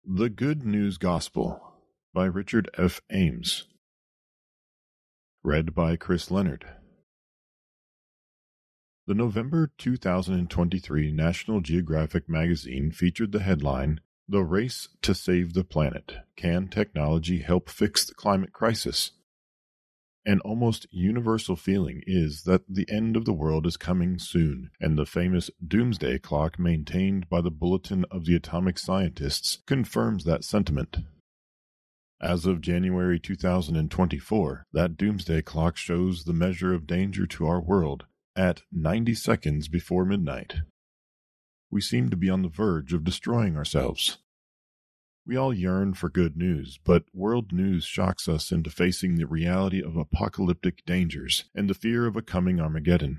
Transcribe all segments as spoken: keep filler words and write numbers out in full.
The Good News Gospel by Richard F. Ames. Read by Chris Leonard. The November two thousand twenty-three National Geographic magazine featured the headline, "The Race to Save the Planet. Can Technology Help Fix the Climate Crisis?" An almost universal feeling is that the end of the world is coming soon, and the famous doomsday clock maintained by the Bulletin of the Atomic Scientists confirms that sentiment. As of January two thousand twenty-four, that doomsday clock shows the measure of danger to our world at ninety seconds before midnight. We seem to be on the verge of destroying ourselves. We all yearn for good news, but world news shocks us into facing the reality of apocalyptic dangers and the fear of a coming Armageddon.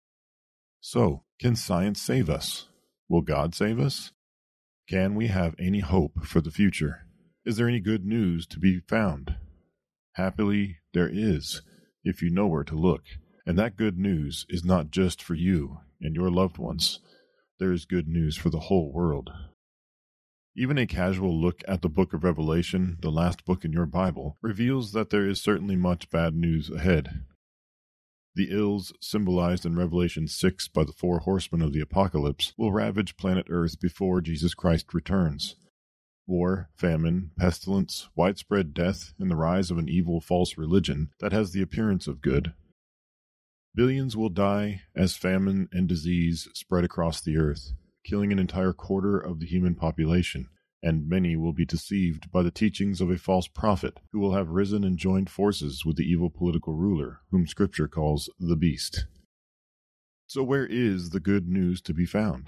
So, can science save us? Will God save us? Can we have any hope for the future? Is there any good news to be found? Happily, there is, if you know where to look. And that good news is not just for you and your loved ones. There is good news for the whole world. Even a casual look at the book of Revelation, the last book in your Bible, reveals that there is certainly much bad news ahead. The ills symbolized in Revelation six by the four horsemen of the apocalypse will ravage planet Earth before Jesus Christ returns. War, famine, pestilence, widespread death, and the rise of an evil false religion that has the appearance of good. Billions will die as famine and disease spread across the earth, killing an entire quarter of the human population, and many will be deceived by the teachings of a false prophet who will have risen and joined forces with the evil political ruler, whom Scripture calls the Beast. So where is the good news to be found?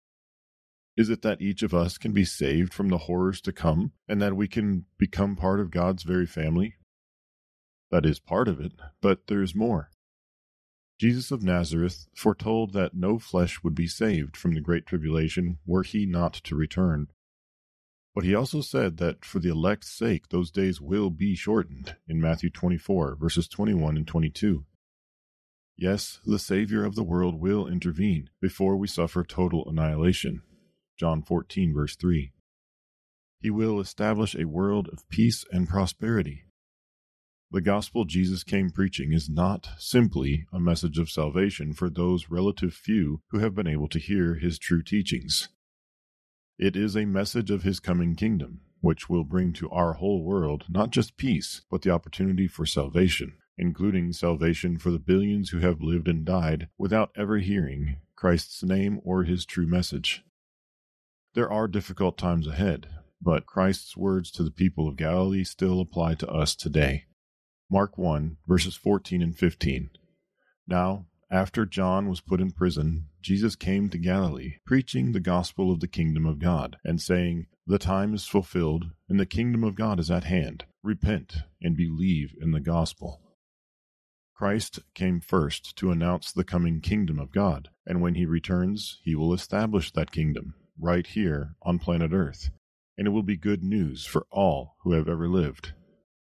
Is it that each of us can be saved from the horrors to come, and that we can become part of God's very family? That is part of it, but there is more. Jesus of Nazareth foretold that no flesh would be saved from the great tribulation were he not to return. But he also said that for the elect's sake those days will be shortened, in Matthew twenty-four, verses twenty-one and twenty-two. Yes, the Savior of the world will intervene before we suffer total annihilation, John fourteen, verse three. He will establish a world of peace and prosperity. The gospel Jesus came preaching is not simply a message of salvation for those relative few who have been able to hear his true teachings. It is a message of his coming kingdom, which will bring to our whole world not just peace, but the opportunity for salvation, including salvation for the billions who have lived and died without ever hearing Christ's name or his true message. There are difficult times ahead, but Christ's words to the people of Galilee still apply to us today. Mark one, verses fourteen and fifteen. Now, after John was put in prison, Jesus came to Galilee, preaching the gospel of the kingdom of God, and saying, "The time is fulfilled, and the kingdom of God is at hand. Repent and believe in the gospel." Christ came first to announce the coming kingdom of God, and when he returns, he will establish that kingdom, right here on planet Earth, and it will be good news for all who have ever lived.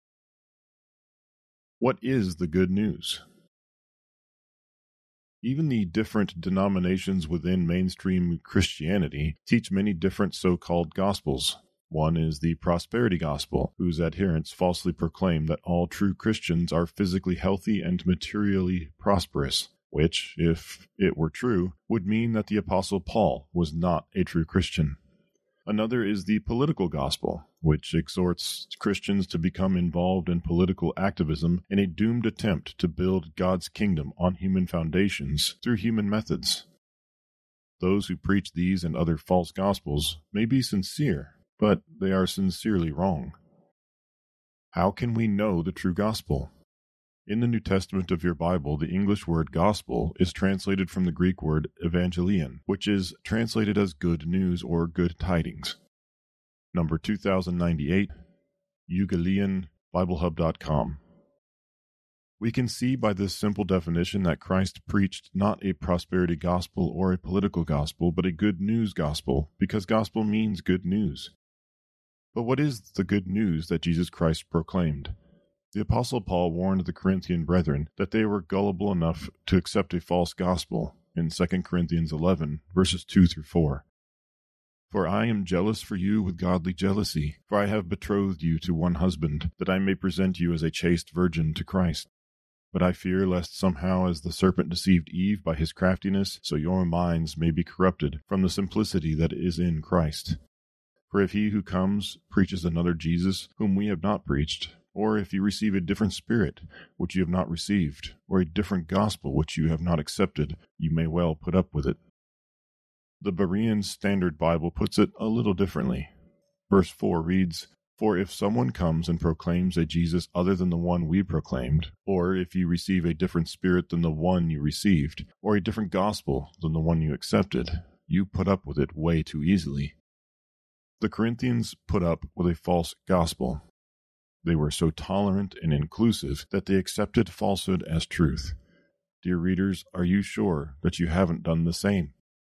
What is the good news? Even the different denominations within mainstream Christianity teach many different so-called gospels. One is the prosperity gospel, whose adherents falsely proclaim that all true Christians are physically healthy and materially prosperous, which, if it were true, would mean that the Apostle Paul was not a true Christian. Another is the political gospel, which exhorts Christians to become involved in political activism in a doomed attempt to build God's kingdom on human foundations through human methods. Those who preach these and other false gospels may be sincere, but they are sincerely wrong. How can we know the true gospel? In the New Testament of your Bible, the English word gospel is translated from the Greek word evangelion, which is translated as good news or good tidings. Number two thousand ninety-eight, Eugalion, Bible Hub dot com. We can see by this simple definition that Christ preached not a prosperity gospel or a political gospel, but a good news gospel, because gospel means good news. But what is the good news that Jesus Christ proclaimed? The Apostle Paul warned the Corinthian brethren that they were gullible enough to accept a false gospel in Second Corinthians eleven, verses two through four. For I am jealous for you with godly jealousy, for I have betrothed you to one husband, that I may present you as a chaste virgin to Christ. But I fear lest somehow as the serpent deceived Eve by his craftiness, so your minds may be corrupted from the simplicity that is in Christ. For if he who comes preaches another Jesus, whom we have not preached, or if you receive a different spirit, which you have not received, or a different gospel which you have not accepted, you may well put up with it. The Berean Standard Bible puts it a little differently. Verse four reads, For if someone comes and proclaims a Jesus other than the one we proclaimed, or if you receive a different spirit than the one you received, or a different gospel than the one you accepted, you put up with it way too easily. The Corinthians put up with a false gospel. They were so tolerant and inclusive that they accepted falsehood as truth. Dear readers, are you sure that you haven't done the same?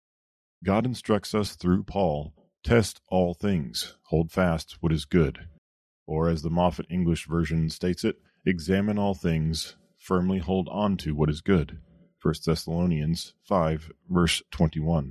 God instructs us through Paul, test all things, hold fast what is good. Or as the Moffat English version states it, examine all things, firmly hold on to what is good. First Thessalonians five, verse twenty-one.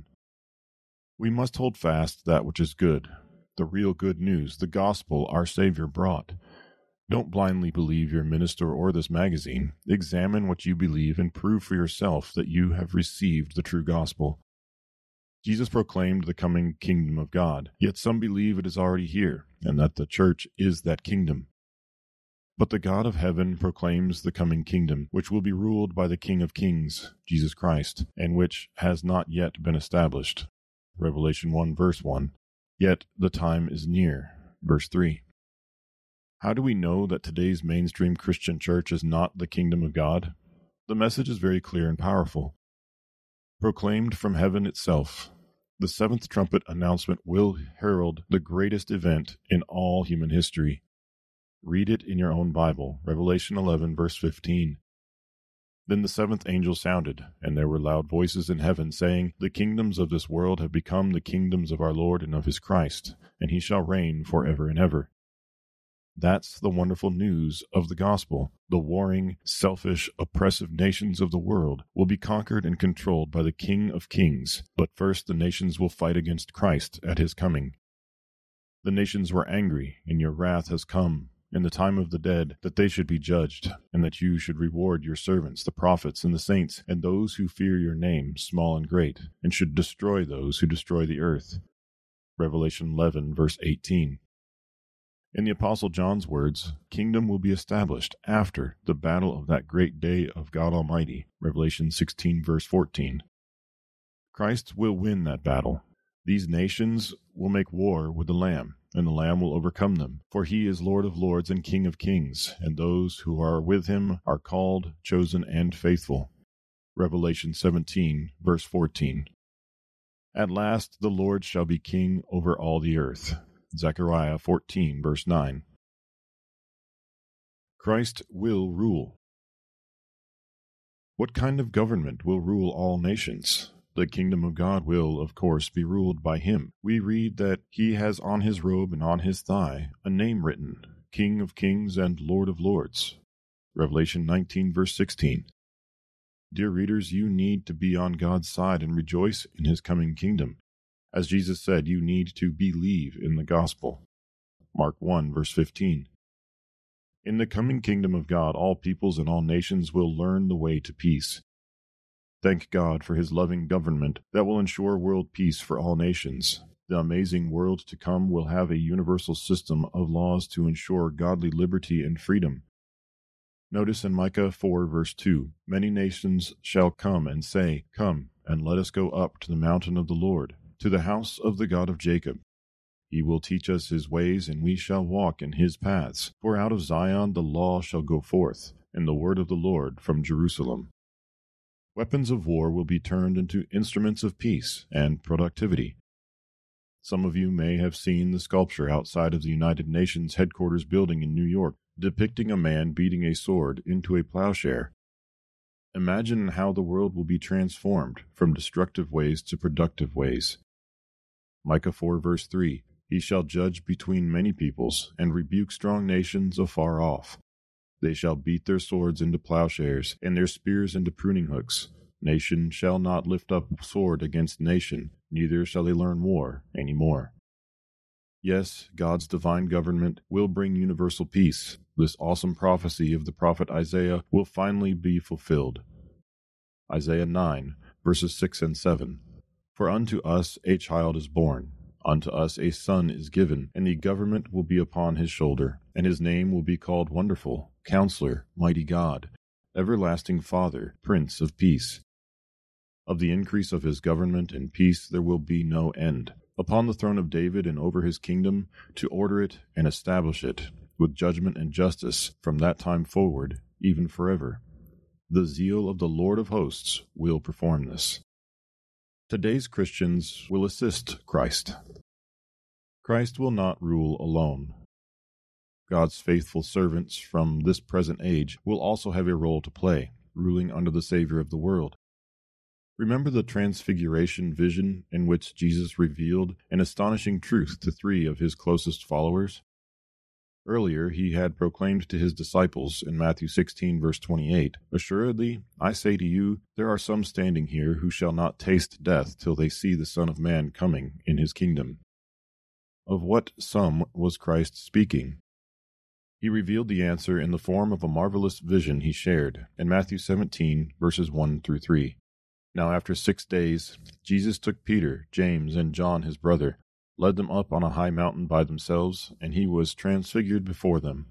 We must hold fast that which is good, the real good news, the gospel our Savior brought. Don't blindly believe your minister or this magazine. Examine what you believe and prove for yourself that you have received the true gospel. Jesus proclaimed the coming kingdom of God, yet some believe it is already here, and that the church is that kingdom. But the God of heaven proclaims the coming kingdom, which will be ruled by the King of kings, Jesus Christ, and which has not yet been established. Revelation one, verse one. Yet the time is near. Verse three. How do we know that today's mainstream Christian church is not the kingdom of God? The message is very clear and powerful. Proclaimed from heaven itself, the seventh trumpet announcement will herald the greatest event in all human history. Read it in your own Bible, Revelation eleven, verse fifteen. Then the seventh angel sounded, and there were loud voices in heaven, saying, The kingdoms of this world have become the kingdoms of our Lord and of his Christ, and he shall reign forever and ever. That's the wonderful news of the gospel. The warring, selfish, oppressive nations of the world will be conquered and controlled by the King of kings, but first the nations will fight against Christ at his coming. The nations were angry, and your wrath has come, in the time of the dead, that they should be judged, and that you should reward your servants, the prophets and the saints, and those who fear your name, small and great, and should destroy those who destroy the earth. Revelation eleven, verse eighteen. In the Apostle John's words, kingdom will be established after the battle of that great day of God Almighty, Revelation sixteen, verse fourteen. Christ will win that battle. These nations will make war with the Lamb, and the Lamb will overcome them, for he is Lord of lords and King of kings, and those who are with him are called, chosen, and faithful. Revelation seventeen, verse fourteen. At last the Lord shall be king over all the earth. Zechariah fourteen, verse nine. Christ will rule. What kind of government will rule all nations? The kingdom of God will, of course, be ruled by him. We read that he has on his robe and on his thigh a name written, King of kings and Lord of lords. Revelation nineteen, verse sixteen. Dear readers, you need to be on God's side and rejoice in his coming kingdom. As Jesus said, you need to believe in the gospel. Mark one, verse fifteen. In the coming kingdom of God, all peoples and all nations will learn the way to peace. Thank God for his loving government that will ensure world peace for all nations. The amazing world to come will have a universal system of laws to ensure godly liberty and freedom. Notice in Micah four, verse two, Many nations shall come and say, Come, and let us go up to the mountain of the Lord, to the house of the God of Jacob. He will teach us his ways, and we shall walk in his paths. For out of Zion the law shall go forth, and the word of the Lord from Jerusalem. Weapons of war will be turned into instruments of peace and productivity. Some of you may have seen the sculpture outside of the United Nations headquarters building in New York, depicting a man beating a sword into a plowshare. Imagine how the world will be transformed from destructive ways to productive ways. Micah four, verse three, He shall judge between many peoples, and rebuke strong nations afar off. They shall beat their swords into plowshares, and their spears into pruning hooks. Nation shall not lift up sword against nation, neither shall they learn war any more. Yes, God's divine government will bring universal peace. This awesome prophecy of the prophet Isaiah will finally be fulfilled. Isaiah nine, verses six and seven. For unto us a child is born, unto us a son is given, and the government will be upon his shoulder, and his name will be called Wonderful, Counselor, Mighty God, Everlasting Father, Prince of Peace. Of the increase of his government and peace there will be no end, upon the throne of David and over his kingdom, to order it and establish it, with judgment and justice from that time forward, even forever. The zeal of the Lord of hosts will perform this. Today's Christians will assist Christ. Christ will not rule alone. God's faithful servants from this present age will also have a role to play, ruling under the Savior of the world. Remember the Transfiguration vision in which Jesus revealed an astonishing truth to three of his closest followers? Earlier, he had proclaimed to his disciples in Matthew sixteen, verse twenty-eight, Assuredly, I say to you, there are some standing here who shall not taste death till they see the Son of Man coming in his kingdom. Of what some was Christ speaking? He revealed the answer in the form of a marvelous vision he shared in Matthew seventeen, verses one through three. Now after six days, Jesus took Peter, James, and John his brother, led them up on a high mountain by themselves, and he was transfigured before them.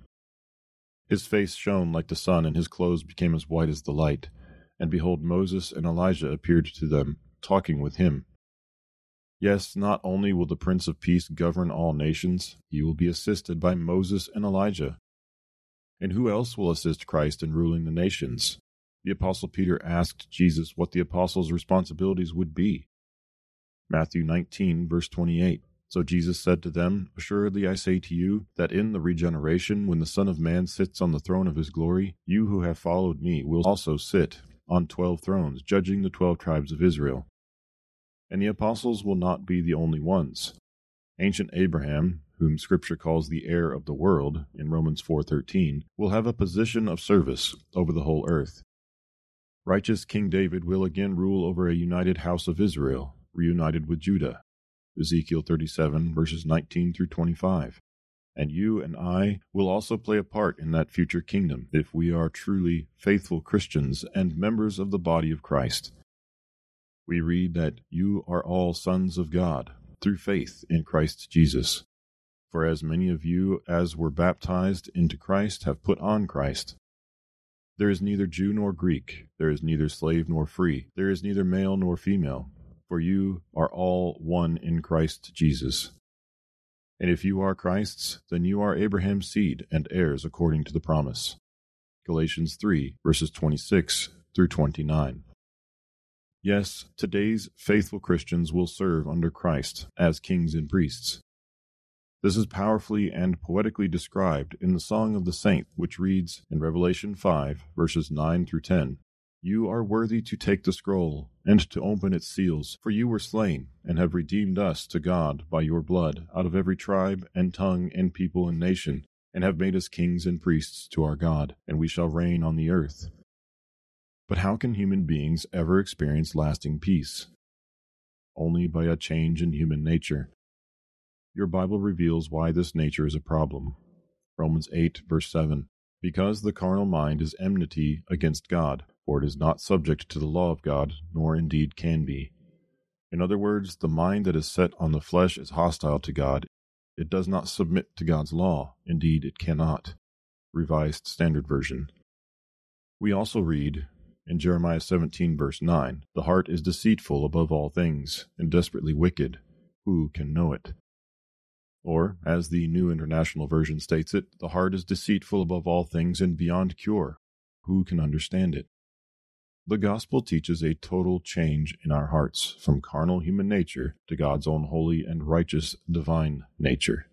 His face shone like the sun, and his clothes became as white as the light. And behold, Moses and Elijah appeared to them, talking with him. Yes, not only will the Prince of Peace govern all nations, he will be assisted by Moses and Elijah. And who else will assist Christ in ruling the nations? The Apostle Peter asked Jesus what the apostles' responsibilities would be. Matthew nineteen, verse twenty-eight. So Jesus said to them, Assuredly I say to you, that in the regeneration, when the Son of Man sits on the throne of his glory, you who have followed me will also sit on twelve thrones, judging the twelve tribes of Israel. And the apostles will not be the only ones. Ancient Abraham, whom Scripture calls the heir of the world, in Romans four thirteen, will have a position of service over the whole earth. Righteous King David will again rule over a united house of Israel, reunited with Judah. Ezekiel thirty-seven, verses nineteen through twenty-five. And you and I will also play a part in that future kingdom if we are truly faithful Christians and members of the body of Christ. We read that you are all sons of God through faith in Christ Jesus. For as many of you as were baptized into Christ have put on Christ. There is neither Jew nor Greek, there is neither slave nor free, there is neither male nor female, for you are all one in Christ Jesus. And if you are Christ's, then you are Abraham's seed and heirs according to the promise. Galatians three, verses twenty-six through twenty-nine. Yes, today's faithful Christians will serve under Christ as kings and priests. This is powerfully and poetically described in the Song of the Saint, which reads in Revelation five, verses nine through ten, You are worthy to take the scroll, and to open its seals, for you were slain, and have redeemed us to God by your blood, out of every tribe, and tongue, and people, and nation, and have made us kings and priests to our God, and we shall reign on the earth. But how can human beings ever experience lasting peace? Only by a change in human nature. Your Bible reveals why this nature is a problem. Romans eight, verse seven. Because the carnal mind is enmity against God, for it is not subject to the law of God, nor indeed can be. In other words, the mind that is set on the flesh is hostile to God. It does not submit to God's law. Indeed, it cannot. Revised Standard Version. We also read in Jeremiah seventeen, verse nine, The heart is deceitful above all things, and desperately wicked. Who can know it? Or, as the New International Version states it, the heart is deceitful above all things and beyond cure. Who can understand it? The gospel teaches a total change in our hearts, from carnal human nature to God's own holy and righteous divine nature.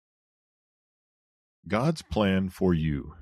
God's plan for you.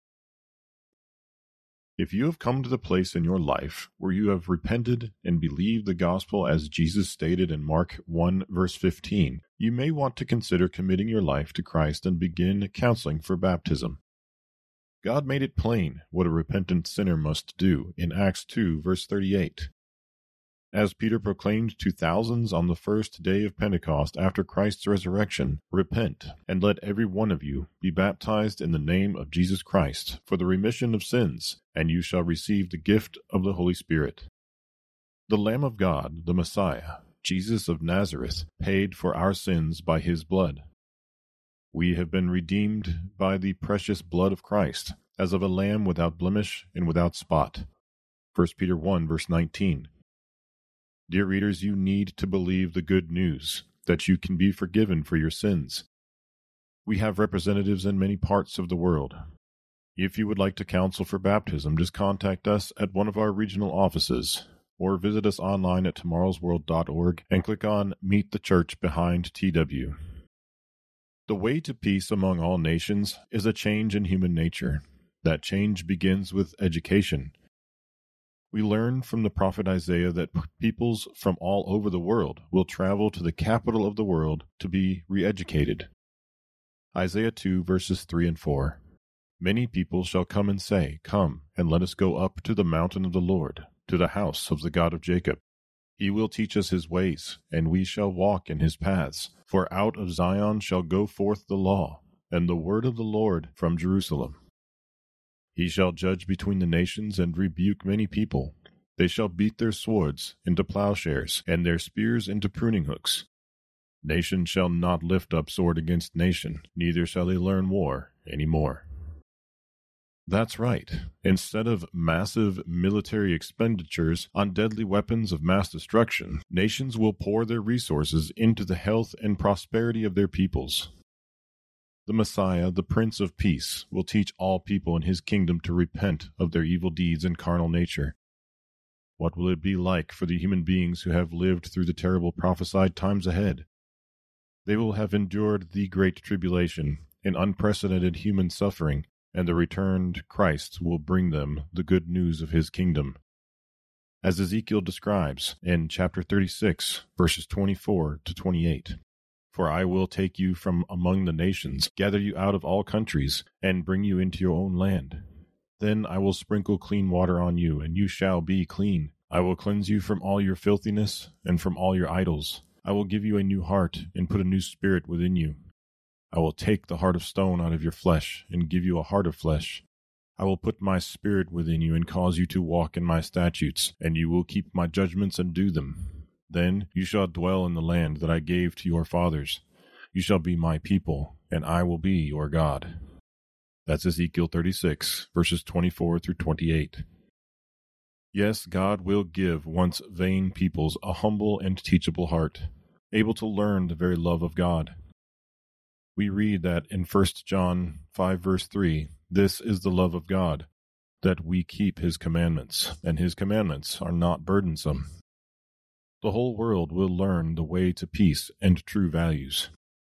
If you have come to the place in your life where you have repented and believed the gospel as Jesus stated in Mark one, verse fifteen, you may want to consider committing your life to Christ and begin counseling for baptism. God made it plain what a repentant sinner must do in Acts two, verse thirty-eight. As Peter proclaimed to thousands on the first day of Pentecost after Christ's resurrection, "Repent, and let every one of you be baptized in the name of Jesus Christ for the remission of sins, and you shall receive the gift of the Holy Spirit." The Lamb of God, the Messiah, Jesus of Nazareth, paid for our sins by his blood. We have been redeemed by the precious blood of Christ, as of a lamb without blemish and without spot. First Peter one, verse nineteen. Dear readers, you need to believe the good news that you can be forgiven for your sins. We have representatives in many parts of the world. If you would like to counsel for baptism, just contact us at one of our regional offices, or visit us online at tomorrows world dot org and click on Meet the Church behind T W. The way to peace among all nations is a change in human nature. That change begins with education. We learn from the prophet Isaiah that peoples from all over the world will travel to the capital of the world to be re-educated. Isaiah two, verses three and four. Many people shall come and say, "Come, and let us go up to the mountain of the Lord, to the house of the God of Jacob. He will teach us his ways, and we shall walk in his paths. For out of Zion shall go forth the law, and the word of the Lord from Jerusalem. He shall judge between the nations and rebuke many people. They shall beat their swords into plowshares, and their spears into pruning hooks. Nation shall not lift up sword against nation, neither shall they learn war any more." That's right. Instead of massive military expenditures on deadly weapons of mass destruction, nations will pour their resources into the health and prosperity of their peoples. The Messiah, the Prince of Peace, will teach all people in his kingdom to repent of their evil deeds and carnal nature. What will it be like for the human beings who have lived through the terrible prophesied times ahead? They will have endured the great tribulation and unprecedented human suffering, and the returned Christ will bring them the good news of his kingdom. As Ezekiel describes in chapter thirty-six, verses twenty-four to twenty-eight. For I will take you from among the nations, gather you out of all countries, and bring you into your own land. Then I will sprinkle clean water on you, and you shall be clean. I will cleanse you from all your filthiness and from all your idols. I will give you a new heart, and put a new spirit within you. I will take the heart of stone out of your flesh, and give you a heart of flesh. I will put my spirit within you, and cause you to walk in my statutes, and you will keep my judgments and do them. Then you shall dwell in the land that I gave to your fathers. You shall be my people, and I will be your God. That's Ezekiel thirty-six, verses twenty-four through twenty-eight. Yes, God will give once vain peoples a humble and teachable heart, able to learn the very love of God. We read that in First John five, verse three, "This is the love of God, that we keep his commandments, and his commandments are not burdensome." The whole world will learn the way to peace and true values.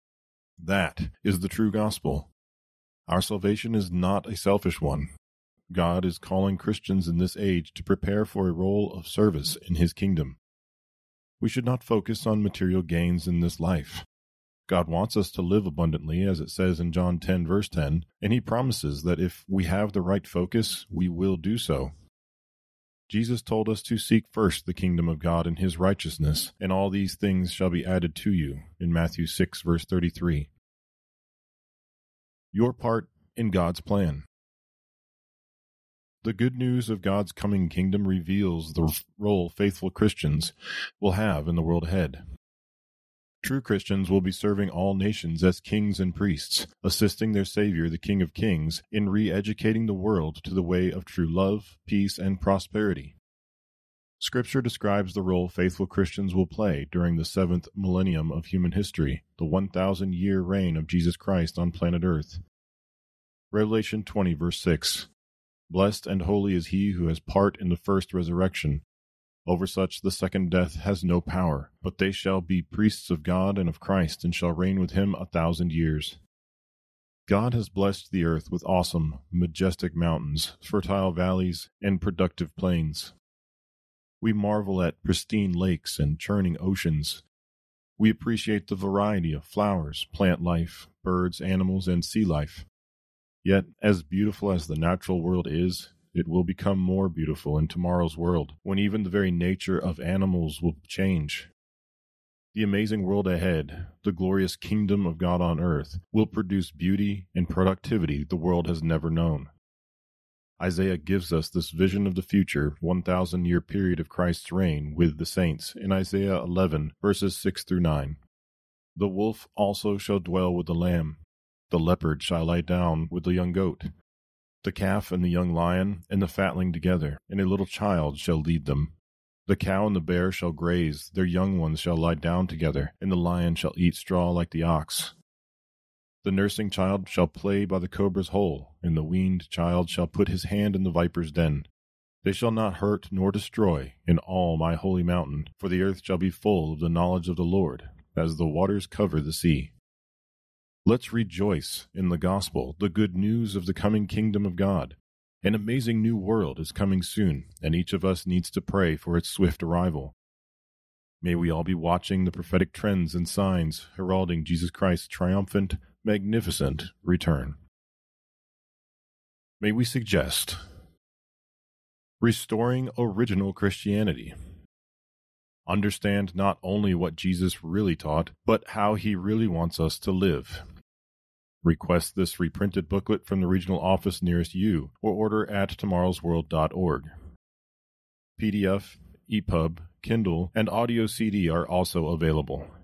That is the true gospel. Our salvation is not a selfish one. God is calling Christians in this age to prepare for a role of service in his kingdom. We should not focus on material gains in this life. God wants us to live abundantly, as it says in John ten, verse ten, and he promises that if we have the right focus, we will do so. Jesus told us to seek first the kingdom of God and his righteousness, and all these things shall be added to you, in Matthew six, verse thirty-three. Your part in God's plan. The good news of God's coming kingdom reveals the role faithful Christians will have in the world ahead. True Christians will be serving all nations as kings and priests, assisting their Savior, the King of Kings, in re-educating the world to the way of true love, peace, and prosperity. Scripture describes the role faithful Christians will play during the seventh millennium of human history, the one thousand year reign of Jesus Christ on planet Earth. Revelation twenty, verse six. Blessed and holy is he who has part in the first resurrection. Over such the second death has no power, but they shall be priests of God and of Christ, and shall reign with him a thousand years. God has blessed the earth with awesome, majestic mountains, fertile valleys, and productive plains. We marvel at pristine lakes and churning oceans. We appreciate the variety of flowers, plant life, birds, animals, and sea life. Yet, as beautiful as the natural world is, it will become more beautiful in tomorrow's world, when even the very nature of animals will change. The amazing world ahead, the glorious kingdom of God on earth, will produce beauty and productivity the world has never known. Isaiah gives us this vision of the future one thousand year period of Christ's reign with the saints in Isaiah eleven, verses six through nine. The wolf also shall dwell with the lamb. The leopard shall lie down with the young goat. The calf and the young lion and the fatling together, and a little child shall lead them. The cow and the bear shall graze, their young ones shall lie down together, and the lion shall eat straw like the ox. The nursing child shall play by the cobra's hole, and the weaned child shall put his hand in the viper's den. They shall not hurt nor destroy in all my holy mountain, for the earth shall be full of the knowledge of the Lord, as the waters cover the sea. Let's rejoice in the gospel, the good news of the coming kingdom of God. An amazing new world is coming soon, and each of us needs to pray for its swift arrival. May we all be watching the prophetic trends and signs heralding Jesus Christ's triumphant, magnificent return. May we suggest restoring original Christianity. Understand not only what Jesus really taught, but how he really wants us to live. Request this reprinted booklet from the regional office nearest you, or order at tomorrows world dot org. P D F, E P U B, Kindle, and audio C D are also available.